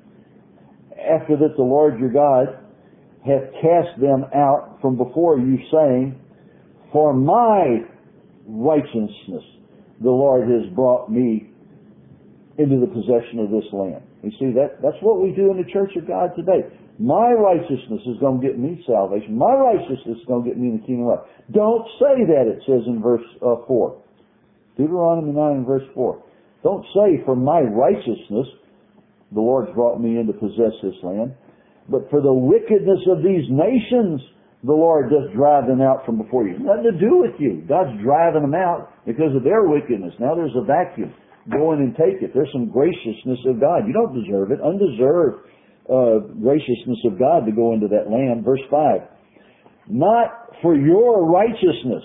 A: "after that the Lord your God hath cast them out from before you, saying, for my righteousness the Lord has brought me into the possession of this land." You see, that's what we do in the Church of God today. My righteousness is going to get me salvation. My righteousness is going to get me in the kingdom of life. Don't say that, it says in verse 4. Deuteronomy 9 and verse 4. Don't say, "For my righteousness the Lord's brought me in to possess this land, but for the wickedness of these nations the Lord does drive them out from before you." Nothing to do with you. God's driving them out because of their wickedness. Now there's a vacuum. Go in and take it. There's some graciousness of God. You don't deserve it. Undeserved graciousness of God to go into that land. Verse 5. "Not for your righteousness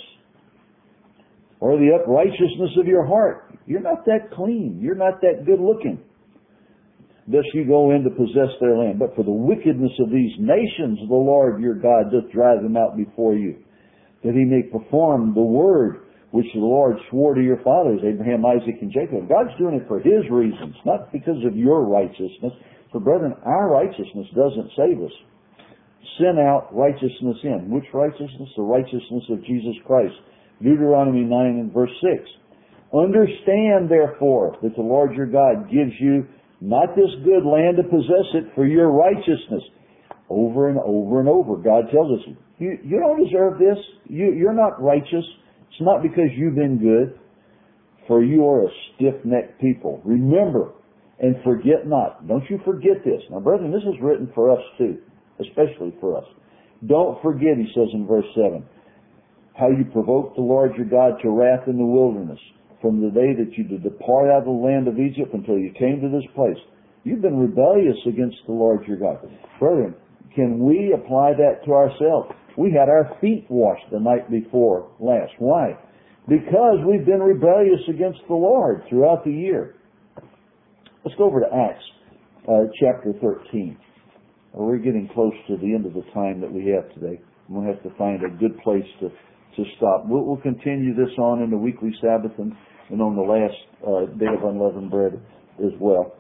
A: or the uprightness of your heart." You're not that clean. You're not that good looking. "Thus you go in to possess their land. But for the wickedness of these nations, the Lord your God doth drive them out before you, that He may perform the word which the Lord swore to your fathers, Abraham, Isaac, and Jacob." God's doing it for His reasons, not because of your righteousness. For brethren, our righteousness doesn't save us. Sin out, righteousness in. Which righteousness? The righteousness of Jesus Christ. Deuteronomy 9 and verse 6. "Understand therefore that the Lord your God gives you not this good land to possess it for your righteousness." Over and over and over, God tells us, you don't deserve this. You're not righteous. It's not because you've been good, for you are a stiff-necked people. Remember and forget not. Don't you forget this. Now, brethren, this is written for us too, especially for us. Don't forget, he says in verse 7, "how you provoked the Lord your God to wrath in the wilderness, from the day that you did depart out of the land of Egypt until you came to this place." You've been rebellious against the Lord your God. Brethren, can we apply that to ourselves? We had our feet washed the night before last. Why? Because we've been rebellious against the Lord throughout the year. Let's go over to Acts chapter 13. We're getting close to the end of the time that we have today. We'll have to find a good place to stop. We'll continue this on in the weekly Sabbath and on the last day of unleavened bread as well.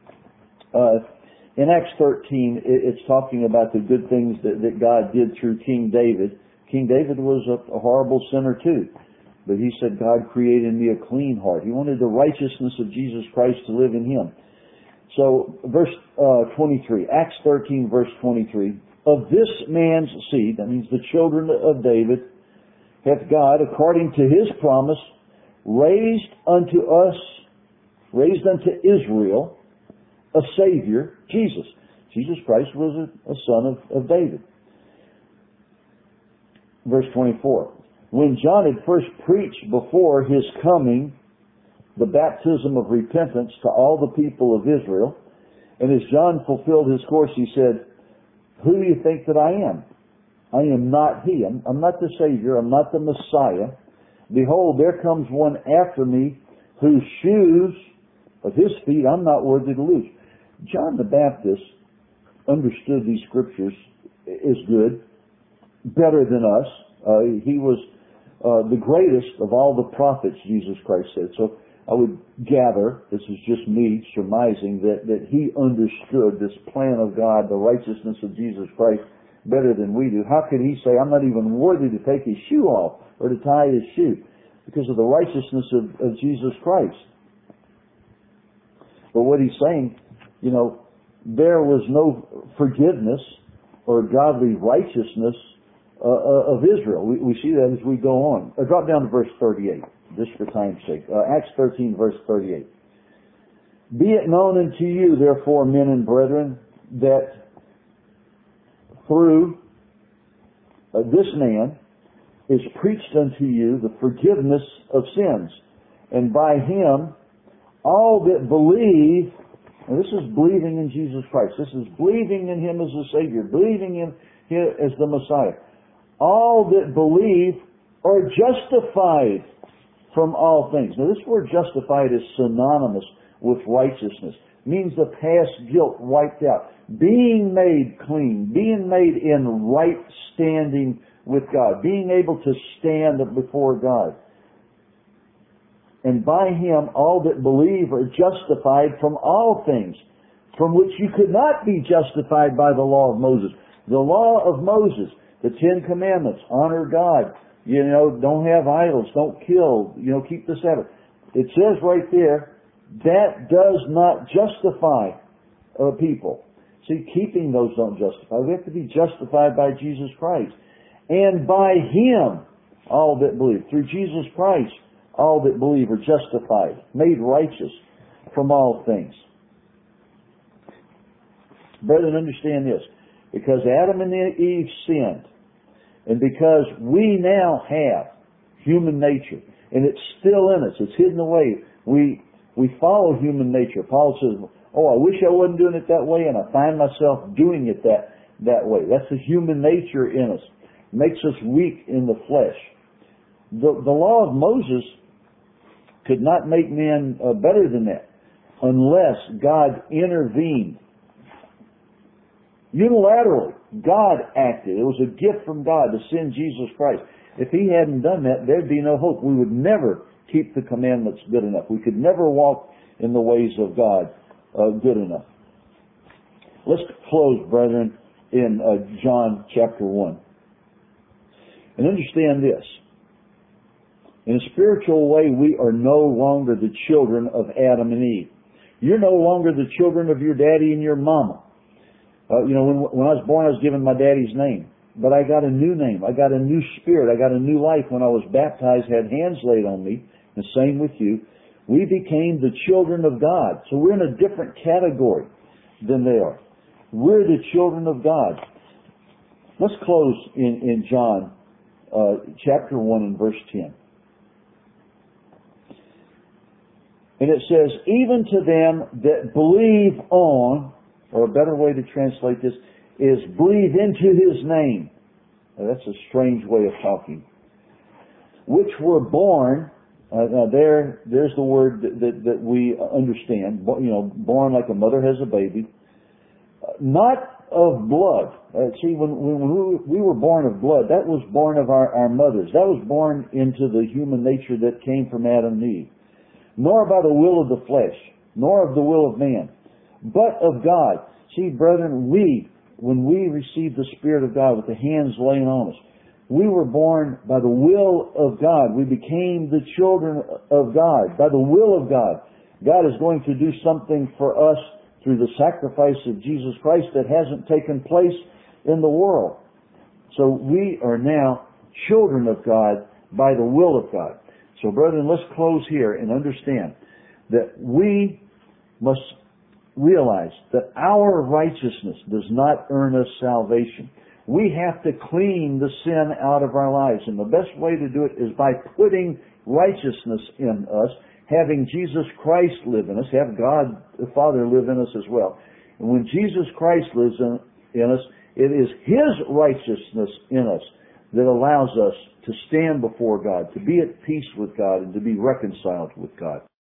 A: In Acts 13, it's talking about the good things that God did through King David. King David was a horrible sinner too. But he said, "God created me a clean heart." He wanted the righteousness of Jesus Christ to live in him. So, verse 23, Acts 13, verse 23, "Of this man's seed," that means the children of David, "hath God, according to His promise, raised unto Israel a Savior, Jesus." Jesus Christ was a son of David. Verse 24, "When John had first preached before His coming the baptism of repentance to all the people of Israel, and as John fulfilled his course, he said, Who do you think that I am? I am not He. I'm not the Savior. I'm not the Messiah. Behold, there comes one after me, whose shoes of His feet I'm not worthy to loose. John the Baptist understood these scriptures as good, better than us. He was the greatest of all the prophets, Jesus Christ said. So I would gather, this is just me surmising, that he understood this plan of God, the righteousness of Jesus Christ, better than we do. How could he say, I'm not even worthy to take his shoe off or to tie his shoe? Because of the righteousness of Jesus Christ. But what he's saying, there was no forgiveness or godly righteousness of Israel. We see that as we go on. Drop down to verse 38, just for time's sake. Acts 13, verse 38. Be it known unto you, therefore, men and brethren, that through this man is preached unto you the forgiveness of sins, and by him all that believe, and this is believing in Jesus Christ, this is believing in Him as the Savior, believing in Him as the Messiah, all that believe are justified from all things. Now this word justified is synonymous with righteousness. It means the past guilt wiped out. Being made clean, being made in right standing with God, being able to stand before God. And by Him all that believe are justified from all things, from which you could not be justified by the law of Moses. The law of Moses, the 10 Commandments, honor God, don't have idols, don't kill, keep the Sabbath. It says right there, that does not justify people. See, keeping those don't justify. We have to be justified by Jesus Christ. And by Him, all that believe. Through Jesus Christ, all that believe are justified, made righteous from all things. Brethren, understand this. Because Adam and Eve sinned, and because we now have human nature, and it's still in us, it's hidden away, we follow human nature. Paul says, I wish I wasn't doing it that way, and I find myself doing it that way. That's the human nature in us. It makes us weak in the flesh. The law of Moses could not make men better than that unless God intervened. Unilaterally, God acted. It was a gift from God to send Jesus Christ. If He hadn't done that, there'd be no hope. We would never keep the commandments good enough. We could never walk in the ways of God good enough. Let's close, brethren, in John chapter 1. And understand this. In a spiritual way, we are no longer the children of Adam and Eve. You're no longer the children of your daddy and your mama. When I was born, I was given my daddy's name. But I got a new name. I got a new spirit. I got a new life. When I was baptized, had hands laid on me, the same with you. We became the children of God. So we're in a different category than they are. We're the children of God. Let's close in John chapter 1 and verse 10. And it says, even to them that believe on, or a better way to translate this is believe into His name. Now, that's a strange way of talking. Which were born, now there's the word that we understand, born like a mother has a baby, not of blood. See, when we were born of blood, that was born of our mothers. That was born into the human nature that came from Adam and Eve. Nor by the will of the flesh, nor of the will of man, but of God. See, brethren, when we received the Spirit of God with the hands laying on us, we were born by the will of God. We became the children of God, by the will of God. God is going to do something for us through the sacrifice of Jesus Christ that hasn't taken place in the world. So we are now children of God by the will of God. So, brethren, let's close here and understand that we must realize that our righteousness does not earn us salvation. We have to clean the sin out of our lives. And the best way to do it is by putting righteousness in us, having Jesus Christ live in us, have God the Father live in us as well. And when Jesus Christ lives in us, It is His righteousness in us that allows us to stand before God, to be at peace with God, and to be reconciled with God.